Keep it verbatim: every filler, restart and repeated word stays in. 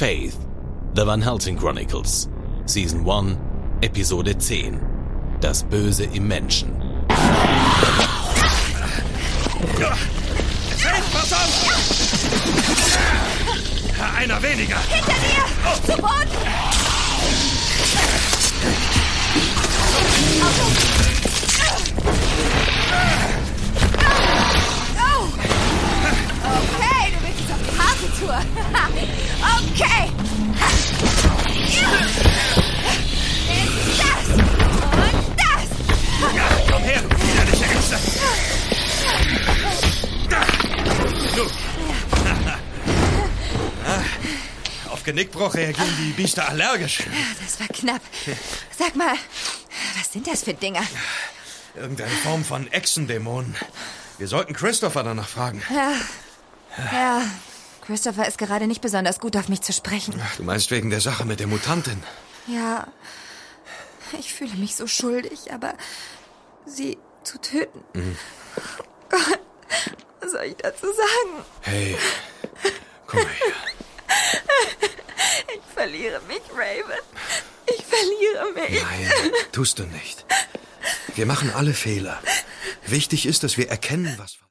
Faith, The Van Helsing Chronicles, Season eins, Episode zehn. Das Böse im Menschen. Faith, pass auf! Einer weniger! Hinter dir! Oh. Zu Boden! Okay, du willst jetzt auf die harte Tour. Okay! Das und das! Ja, komm her, du widerliche Echse! Da! Nun! Auf Genickbruch reagieren die Biester allergisch. Das war knapp. Sag mal, was sind das für Dinger? Irgendeine Form von Echsendämonen. Wir sollten Christopher danach fragen. Ja, ja. Christopher ist gerade nicht besonders gut auf mich zu sprechen. Ach, du meinst wegen der Sache mit der Mutantin? Ja, ich fühle mich so schuldig, aber sie zu töten... Mhm. Gott, was soll ich dazu sagen? Hey, komm mal her. Ich verliere mich, Raven. Ich verliere mich. Nein, tust du nicht. Wir machen alle Fehler. Wichtig ist, dass wir erkennen, was...